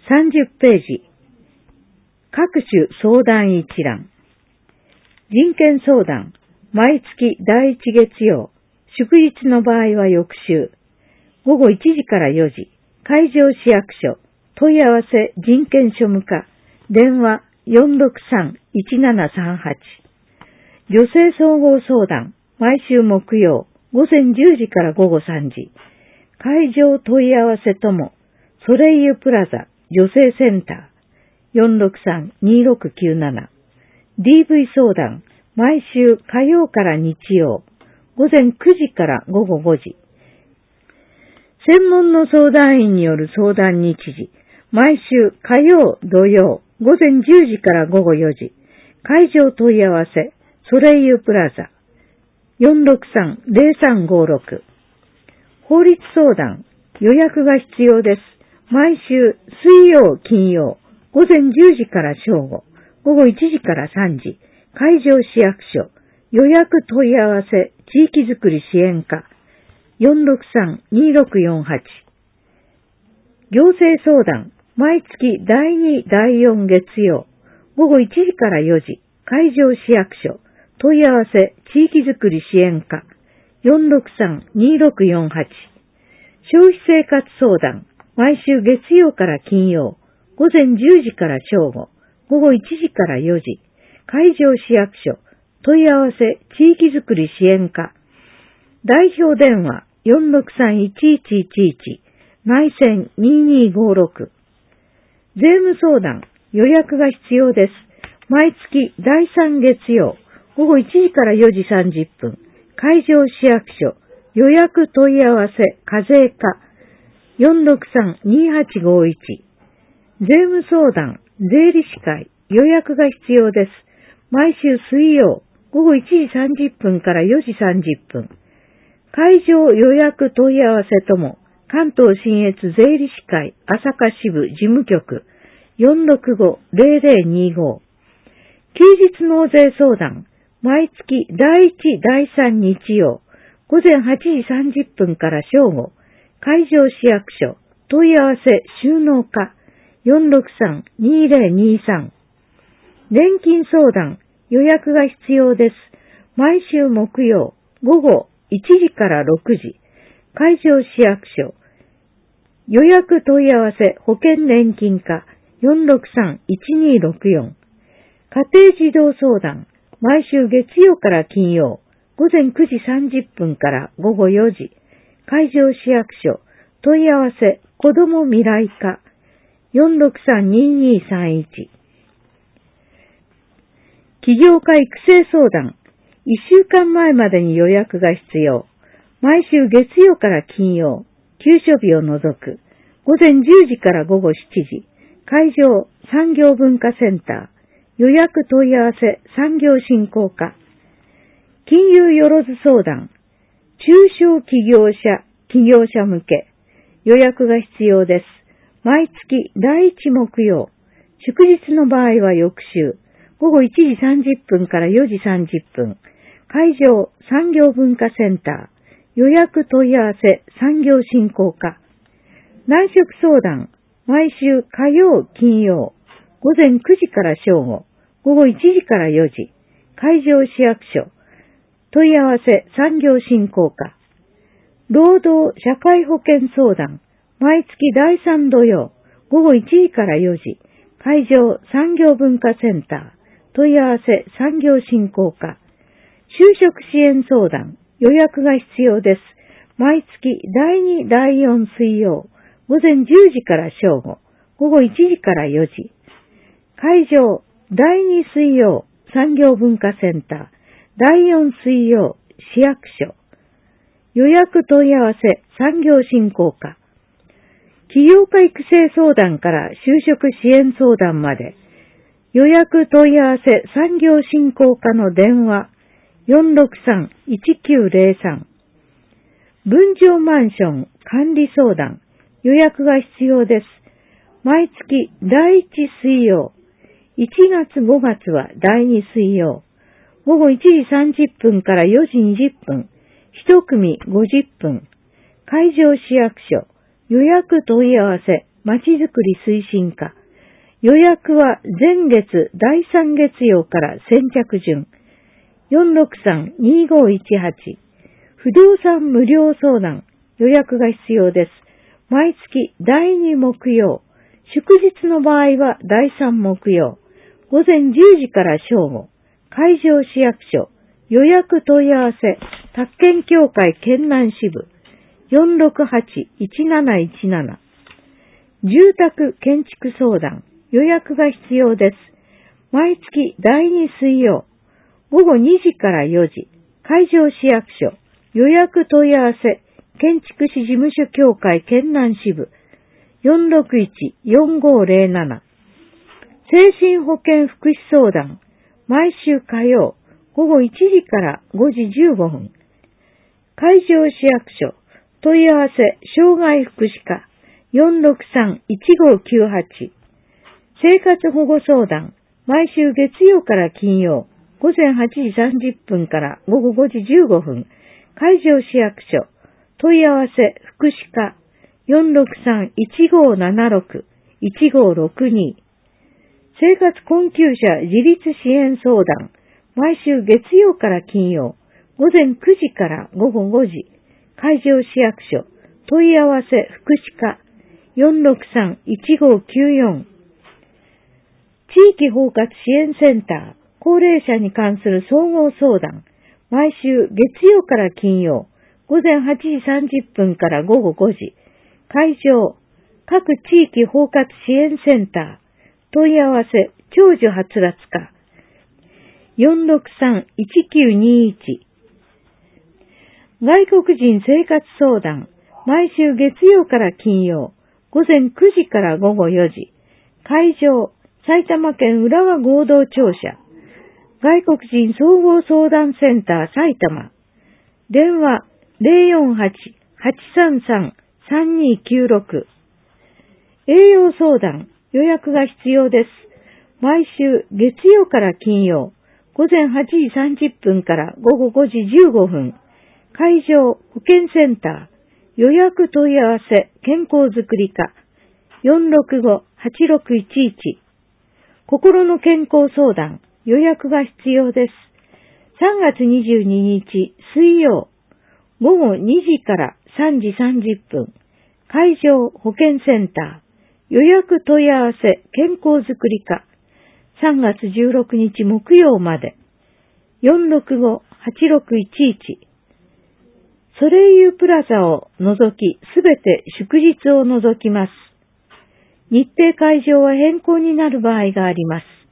30ページ。各種相談一覧。人権相談。毎月第1月曜。祝日の場合は翌週。午後1時から4時。会場市役所。問い合わせ人権庶務課。電話463-1738。女性総合相談。毎週木曜。午前10時から午後3時。会場問い合わせとも。ソレイユプラザ。女性センター。463-2697。DV 相談。毎週火曜から日曜。午前9時から午後5時。専門の相談員による相談日時。毎週火曜、土曜。午前10時から午後4時。会場問い合わせ。ソレイユプラザ。463-0356。法律相談。予約が必要です。毎週水曜、金曜。午前10時から正午。午後1時から3時。会場市役所。予約問い合わせ。地域づくり支援課。463-2648。行政相談。毎月第2、第4月曜。午後1時から4時。会場市役所。問い合わせ。地域づくり支援課。463-2648。消費生活相談。毎週月曜から金曜。午前10時から正午。午後1時から4時。会場市役所。問い合わせ。地域づくり支援課。代表電話。463-1111。内線2256。税務相談。予約が必要です。毎月第3月曜。午後1時から4時30分。会場市役所。予約問い合わせ。課税課。463-2851。税務相談。税理士会。予約が必要です。毎週水曜。午後1時30分から4時30分。会場予約問い合わせとも。関東信越税理士会朝霞支部事務局。465-0025。休日納税相談。毎月第1、第3日曜。午前8時30分から正午。会場市役所。問い合わせ収納課。463-2023。年金相談。予約が必要です。毎週木曜。午後1時から6時。会場市役所。予約問い合わせ保険年金課。463-1264。家庭児童相談。毎週月曜から金曜。午前9時30分から午後4時。会場市役所。問い合わせ子ども未来課。463-2231。起業家育成相談。1週間前までに予約が必要。毎週月曜から金曜。休所日を除く。午前10時から午後7時。会場産業文化センター。予約問い合わせ産業振興課。金融よろず相談。中小企業者向け。予約が必要です。毎月第1木曜。祝日の場合は翌週。午後1時30分から4時30分。会場産業文化センター。予約問い合わせ産業振興課。内職相談。毎週火曜、金曜。午前9時から正午。午後1時から4時。会場市役所。問い合わせ産業振興課。労働社会保険相談。毎月第3土曜。午後1時から4時。会場産業文化センター。問い合わせ産業振興課。就職支援相談。予約が必要です。毎月第2、第4水曜。午前10時から正午。午後1時から4時。会場第2水曜産業文化センター。第4水曜市役所。予約問い合わせ産業振興課。起業家育成相談から就職支援相談まで。予約問い合わせ産業振興課の電話。463-1903。分譲マンション管理相談。予約が必要です。毎月第1水曜。1月5月は第2水曜。午後1時30分から4時20分。1組50分。会場市役所。予約問い合わせまちづくり推進課。予約は前月第3月曜から先着順。463-2518。不動産無料相談。予約が必要です。毎月第2木曜。祝日の場合は第3木曜。午前10時から正午。会場市役所。予約問い合わせ。宅建協会県南支部。468-1717。住宅建築相談。予約が必要です。毎月第2水曜。午後2時から4時。会場市役所。予約問い合わせ。建築士事務所協会県南支部。461-4507。精神保健福祉相談。毎週火曜。午後1時から5時15分。会場市役所。問い合わせ。障害福祉課。463-1598。生活保護相談。毎週月曜から金曜。午前8時30分から午後5時15分。会場市役所。問い合わせ。福祉課。463-1576-1562。生活困窮者自立支援相談。毎週月曜から金曜。午前9時から午後5時。会場市役所。問い合わせ。福祉課。463-1594。地域包括支援センター。高齢者に関する総合相談。毎週月曜から金曜。午前8時30分から午後5時。会場。各地域包括支援センター。問い合わせ。長寿はつらつ課。463-1921。外国人生活相談。毎週月曜から金曜。午前9時から午後4時。会場。埼玉県浦和合同庁舎。外国人総合相談センター埼玉。電話 048-833-3296。栄養相談。予約が必要です。毎週月曜から金曜。午前8時30分から午後5時15分。会場保健センター。予約問い合わせ健康づくり課。465-8611。心の健康相談。予約が必要です。3月22日水曜。午後2時から3時30分。会場保健センター。予約問い合わせ健康づくり課。3月16日木曜まで。465-8611。ソレイユプラザを除き、すべて祝日を除きます。日程会場は変更になる場合があります。